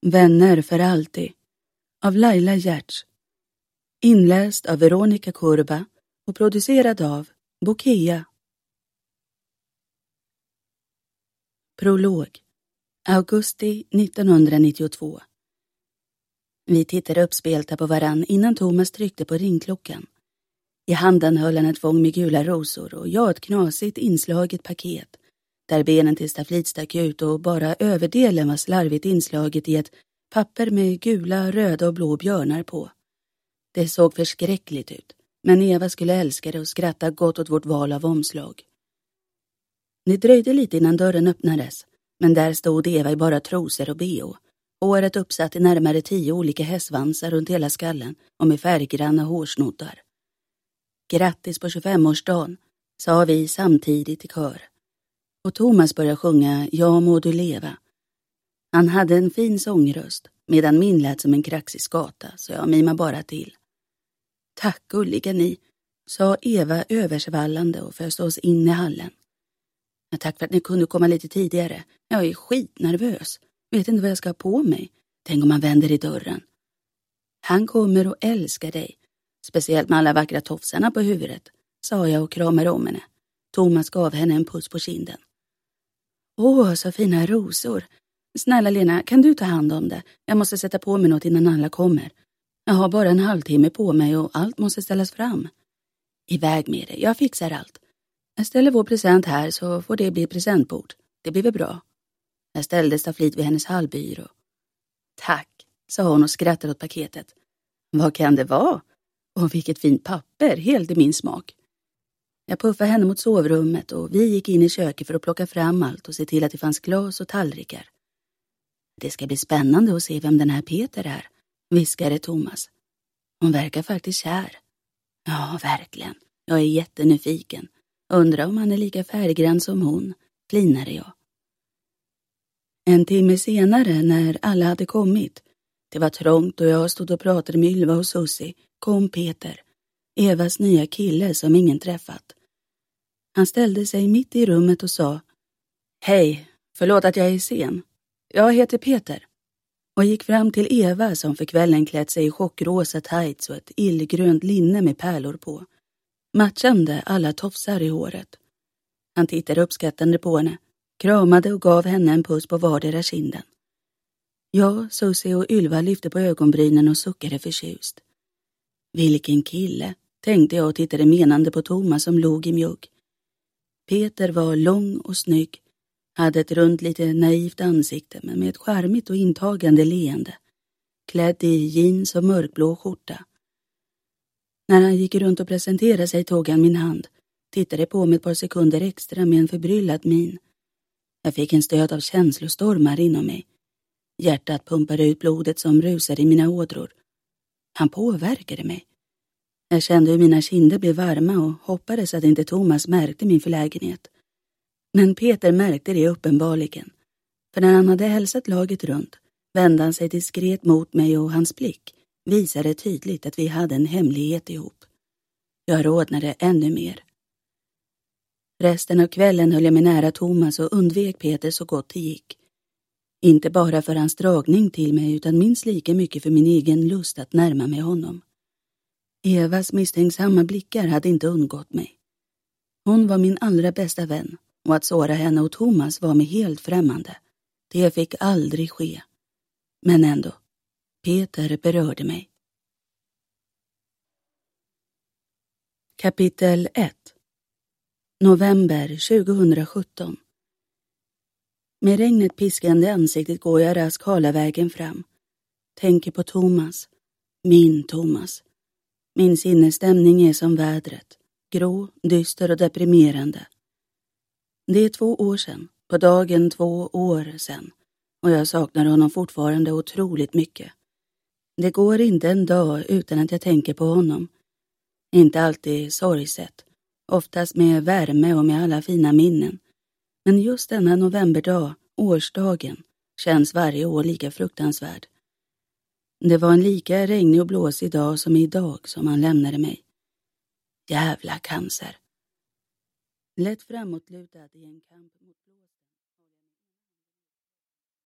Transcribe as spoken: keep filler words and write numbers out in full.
Vänner för alltid av Laila Gertz. Inläst av Veronica Kurba och producerad av Bokia. Prolog. Augusti nittonhundranittiotvå. Vi tittade uppspelta på varann innan Thomas tryckte på ringklockan. I handen höll han ett fång med gula rosor och jag ett knasigt inslaget paket där benen till staflit stack ut och bara överdelen var slarvigt inslaget i ett papper med gula, röda och blå björnar på. Det såg förskräckligt ut, men Eva skulle älska det och skratta gott åt vårt val av omslag. Det dröjde lite innan dörren öppnades, men där stod Eva i bara trosor och beo. Håret uppsatt i närmare tio olika hästsvansar runt hela skallen och med färggranna hårsnoddar. Grattis på tjugofemårsdagen, sa vi samtidigt i kör. Och Thomas började sjunga Ja må du leva. Han hade en fin sångröst, medan min lät som en kraxig skata, så jag mimade bara till. Tack gulliga ni, sa Eva översvallande och föste oss in i hallen. Ja, tack för att ni kunde komma lite tidigare. Jag är skitnervös. Vet inte vad jag ska ha på mig. Tänk om man vänder i dörren. Han kommer och älskar dig. Speciellt med alla vackra tofsarna på huvudet, sa jag och kramade om henne. Thomas gav henne en puss på kinden. Åh, så fina rosor. Snälla Lena, kan du ta hand om det? Jag måste sätta på mig något innan alla kommer. Jag har bara en halvtimme på mig och allt måste ställas fram. Iväg med det, jag fixar allt. Jag ställer vår present här så får det bli presentbord. Det blir väl bra. Jag ställde staflit vid hennes hallbyrå. Tack, sa hon och skrattade åt paketet. Vad kan det vara? Och vilket fint papper, helt i min smak. Jag puffade henne mot sovrummet och vi gick in i köket för att plocka fram allt och se till att det fanns glas och tallrikar. Det ska bli spännande att se vem den här Peter är, viskade Thomas. Hon verkar faktiskt kär. Ja, verkligen. Jag är jättenyfiken. Undrar om han är lika färggrann som hon, flinade jag. En timme senare, när alla hade kommit, det var trångt och jag stod och pratade med Ylva och Susie, kom Peter, Evas nya kille som ingen träffat. Han ställde sig mitt i rummet och sa: Hej, förlåt att jag är sen. Jag heter Peter. Och gick fram till Eva som för kvällen klätt sig i chockrosa tights och ett illgrönt linne med pärlor på. Matchande alla tofsar i håret. Han tittade uppskattande på henne, kramade och gav henne en puss på vardera kinden. Jag, Susie och Ylva lyfte på ögonbrynen och suckade förtjust. Vilken kille, tänkte jag och tittade menande på Thomas som låg i mjugg. Peter var lång och snygg, hade ett runt lite naivt ansikte men med ett charmigt och intagande leende. Klädd i jeans och mörkblå skjorta. När han gick runt och presenterade sig tog han min hand, tittade på mig ett par sekunder extra med en förbryllad min. Jag fick en stöt av känslostormar inom mig. Hjärtat pumpade ut blodet som rusade i mina ådror. Han påverkade mig. Jag kände hur mina kinder blev varma och hoppades att inte Thomas märkte min förlägenhet. Men Peter märkte det uppenbarligen. För när han hade hälsat laget runt vände han sig diskret mot mig och hans blick visade tydligt att vi hade en hemlighet ihop. Jag rodnade ännu mer. Resten av kvällen höll jag mig nära Thomas och undvek Peter så gott det gick. Inte bara för hans dragning till mig utan minst lika mycket för min egen lust att närma mig honom. Evas misstänksamma blickar hade inte undgått mig. Hon var min allra bästa vän och att såra henne och Thomas var mig helt främmande. Det fick aldrig ske. Men ändå, Peter berörde mig. Kapitel ett. November tjugosjutton. Med regnet piskande i ansiktet går jag rask hala vägen fram. Tänker på Thomas. Min Thomas. Min sinnesstämning är som vädret. Grå, dyster och deprimerande. Det är två år sedan. På dagen två år sedan. Och jag saknar honom fortfarande otroligt mycket. Det går inte en dag utan att jag tänker på honom. Inte alltid sorgset. Oftast med värme och med alla fina minnen. Men just denna novemberdag, årsdagen, känns varje år lika fruktansvärd. Det var en lika regnig och blåsig dag som idag som han lämnade mig. Jävla cancer. Lätt framåtlutad i en kamp mot